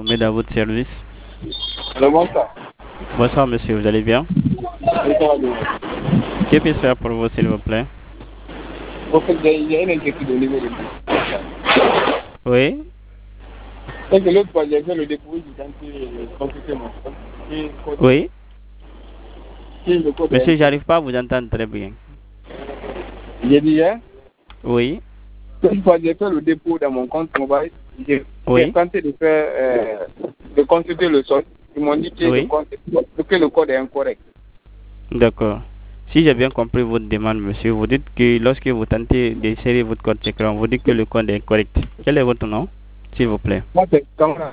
met dans votre service. Alors, bonsoir. Bonsoir monsieur, vous allez bien? Oui, ça va bien. Que puis-je faire pour vous s'il vous plaît? En fait, il y a une inquiétude au niveau de moi. Oui? C'est que l'autre fois, j'ai fait le dépôt d'identité consulter mon compte. Oui? Et le code Monsieur, j'arrive pas à vous entendre très bien. J'ai dit, hein? Oui? L'autre fois, j'ai fait le dépôt dans mon compte mobile. J'ai tenté de faire, de consulter le solde. Ils m'ont dit que, le code est incorrect. D'accord. Si j'ai bien compris votre demande, monsieur, vous dites que lorsque vous tentez d'insérer votre code secret, vous dites que le code est incorrect. Quel est votre nom, s'il vous plaît? Moi, c'est Camara.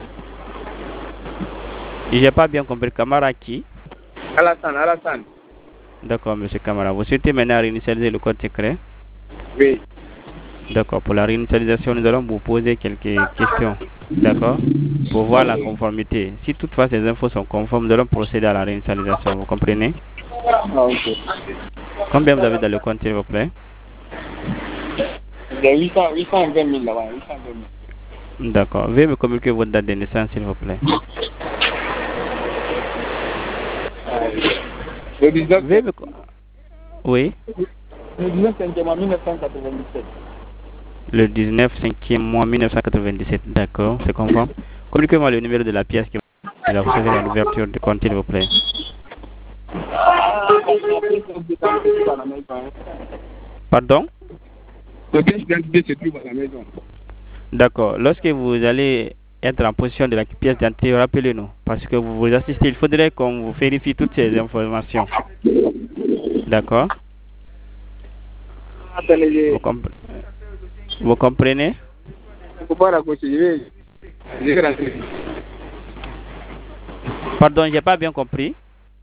J'ai pas bien compris. Camara qui? Alassane. D'accord, monsieur Camara. Vous souhaitez maintenant réinitialiser le code secret? Oui. D'accord. Pour la réinitialisation, nous allons vous poser quelques questions. D'accord? Pour voir la conformité. Si toutefois ces infos sont conformes, nous allons procéder à la réinitialisation. Vous comprenez? Ah, ok. Combien vous avez dans le compte, s'il vous plaît? J'ai 820 000 là-bas. 820 000. D'accord. Veuillez me communiquer votre date de naissance, s'il vous plaît. Le 19. Oui. Le 19 5e 1997. Le 19 5e mois 1997. D'accord, c'est conforme. Communiquez-moi le numéro de la pièce que vous avez recevé à l'ouverture du compte, s'il vous plaît. Pardon? Le pièce d'identité se trouve à la maison. D'accord. Lorsque vous allez être en position de la pièce d'identité, rappelez-nous. Parce que vous assistez, il faudrait qu'on vous vérifie toutes ces informations. D'accord? Vous comprenez? Pardon, j'ai pas bien compris.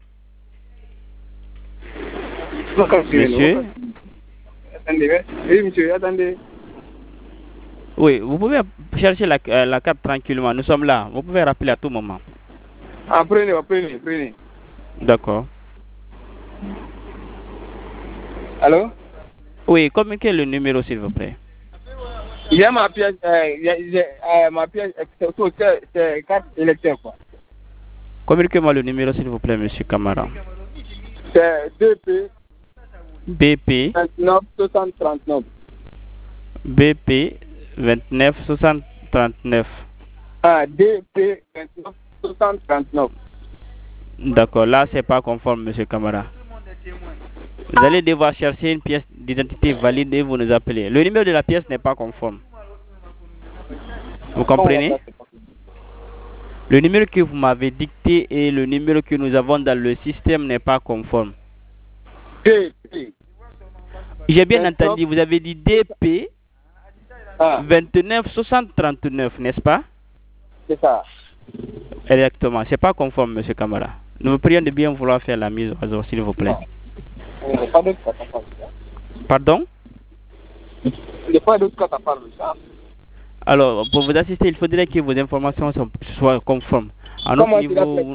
Monsieur? Oui, monsieur, attendez. Oui, vous pouvez chercher la carte tranquillement. Nous sommes là. Vous pouvez rappeler à tout moment. Ah, prenez. D'accord. Allô? Oui, communiquez le numéro, s'il vous plaît. Il y a ma pièce, c'est carte électeur, quoi. Communiquez-moi le numéro, s'il vous plaît, monsieur Camara. C'est BP 29 60 39. BP 29 60 39. Ah, DP 29 60 39. D'accord, là, c'est pas conforme, monsieur Camara. Vous allez devoir chercher une pièce d'identité valide et vous nous appelez. Le numéro de la pièce n'est pas conforme. Vous comprenez? Le numéro que vous m'avez dicté et le numéro que nous avons dans le système n'est pas conforme. J'ai bien entendu, vous avez dit DP 29 60 39, n'est-ce pas? C'est ça. Exactement, c'est pas conforme, monsieur Camara. Nous vous prions de bien vouloir faire la mise au jour, s'il vous plaît. Pardon? Il n'y a pas d'autre cas à part de ça. Alors, pour vous assister, il faudrait que vos informations soient conformes. À notre niveau...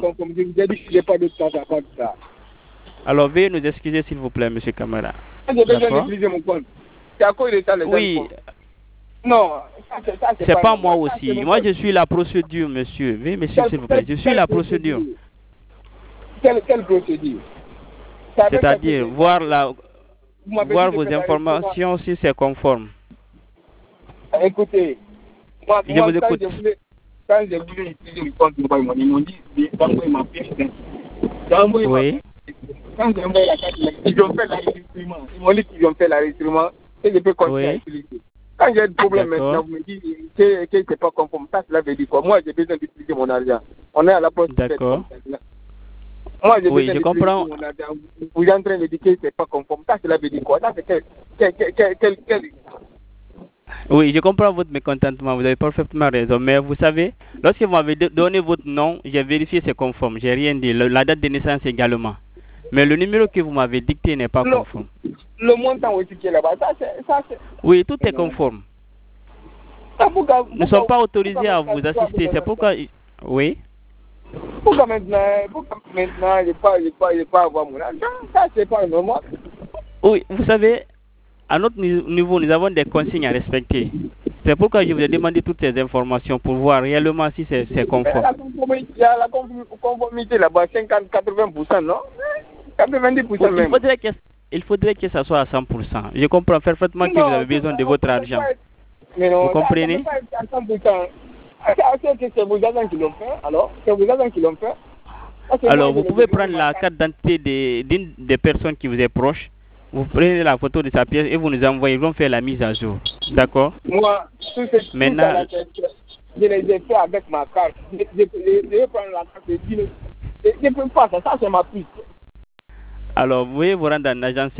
Alors, veuillez nous excuser, s'il vous plaît, monsieur Camara. J'ai besoin d'utiliser mon compte. C'est à cause de ça, les oui. Non, c'est pas moi aussi. Moi, je suis la procédure, monsieur. Veuillez me suivre, s'il vous plaît. Je suis la procédure. Quelle procédure? C'est-à-dire, voir vos informations si c'est conforme. Écoutez, moi, je vous écoute. Quand j'ai voulu utiliser le compte mobile, ils m'ont dit d'envoyer ma pièce d'identité. Oui. Quand j'ai envoyé la carte, ils ont fait l'enregistrement. Ils m'ont dit qu'ils ont fait l'enregistrement et je peux continuer à utiliser. Quand j'ai un problème maintenant, vous me dites que c'est pas conforme. Ça, cela veut dire quoi? Moi, j'ai besoin d'utiliser mon argent. On est à la poste. D'accord. Moi, j'ai besoin je comprends. Mon argent. Vous êtes en train de dire que c'est pas conforme. Ça, cela veut dire quoi? Ça, c'est quel... Oui, je comprends votre mécontentement, vous avez parfaitement raison. Mais vous savez, lorsque vous m'avez donné votre nom, j'ai vérifié c'est conforme. J'ai rien dit. La date de naissance également. Mais le numéro que vous m'avez dicté n'est pas conforme. Le montant aussi qui est là-bas, ça c'est... Oui, tout est conforme. Nous ne sommes pas autorisés à vous assister. C'est pourquoi... Oui. Pourquoi maintenant je ne pas avoir mon argent? Ça, c'est pas normal. Oui, vous savez, à notre niveau, nous avons des consignes à respecter. C'est pourquoi je vous ai demandé toutes ces informations pour voir réellement si c'est conforme. Il y a la conformité là-bas, 50-80%, non? 90% même. Il faudrait que ça soit à 100%. Je comprends parfaitement que vous avez besoin de votre argent. Mais non, vous comprenez? À 100%. C'est vos agents qui l'ont fait, alors? C'est vos agents qui l'ont fait. Alors, vous pouvez prendre la carte d'identité d'une des personnes qui vous est proche. Vous prenez la photo de sa pièce et vous nous envoyez. Ils vont faire la mise à jour. D'accord? Moi, maintenant, je les ai fait avec ma carte. Je vais prendre la carte de 10. Je ne peux pas, ça c'est ma piste. Alors, vous pouvez vous rendre en agence